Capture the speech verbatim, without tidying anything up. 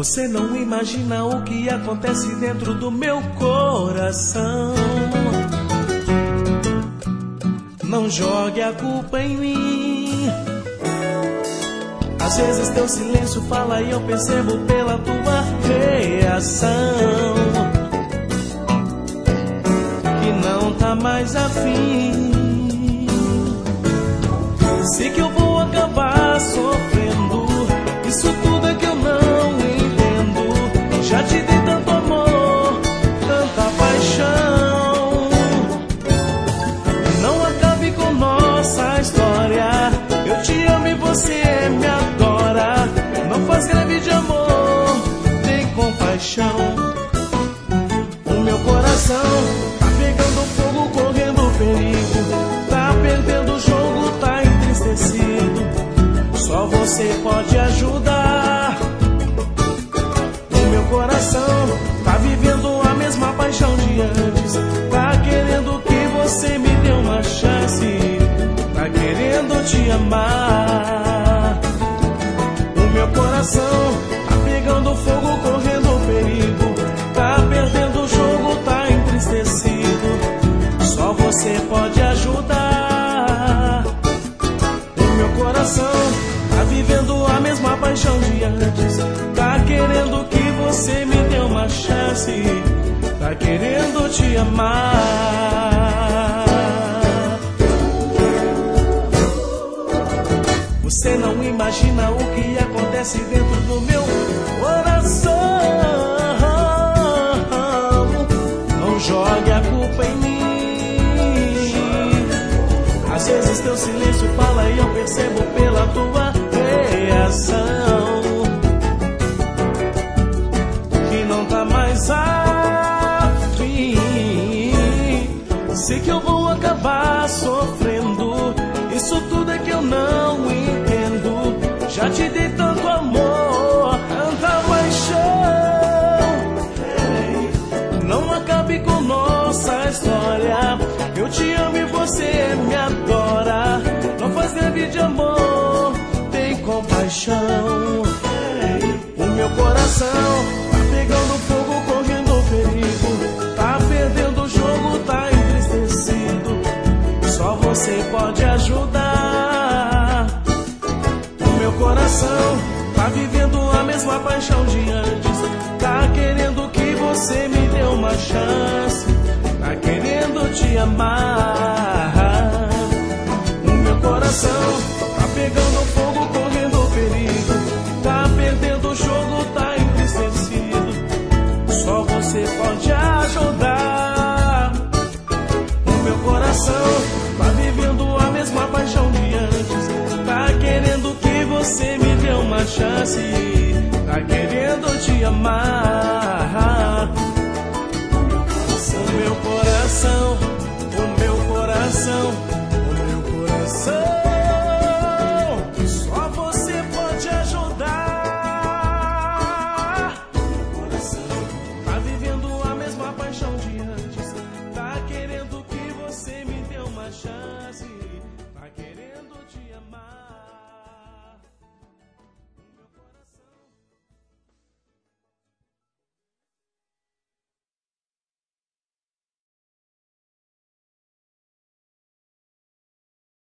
Você não imagina o que acontece dentro do meu coração. Não jogue a culpa em mim. Às vezes teu silêncio fala e eu percebo pela tua reação que não tá mais afim. Sei que eu vou acabar sofrendo. Isso tudo é que eu não entendo. Já te dei tanto amor, tanta paixão. Não acabe com nossa história. Eu te amo e você me adora. Não faz greve de amor, tem compaixão. O meu coração tá pegando fogo, correndo perigo. Tá perdendo o jogo, tá entristecido. Só você pode ajudar. O meu coração tá vivendo a mesma paixão de antes. Tá querendo que você me dê uma chance. Tá querendo te amar. O meu coração tá pegando fogo, correndo perigo. Tá perdendo o jogo, tá entristecido. Só você pode ajudar. O meu coração tá vivendo a mesma paixão de antes. Tá querendo que você me dê uma chance. Tá querendo te amar. Você não imagina o que acontece dentro do meu coração. Não jogue a culpa em mim. Às vezes teu silêncio fala e eu percebo pela tua reação que não tá mais afim. Sei que eu vou acabar sofrendo. Isso tudo é que eu não entendo. Já te dei tanto amor, tanta paixão. Não acabe com nossa história. Eu te amo e você me adora. Não faz greve de amor, tem compaixão. O meu coração tá pegando fogo, correndo perigo. Tá perdendo o jogo, tá entristecido. Só você pode ajudar. O meu coração tá vivendo a mesma paixão de antes. Tá querendo que você me dê uma chance. Tá querendo te amar. O meu coração tá pegando fogo, correndo perigo. Tá perdendo o jogo, tá entristecido. Só você pode ajudar. O meu coração tá vivendo a mesma paixão de antes. Tá querendo que você me dê uma chance. Tá querendo te amar.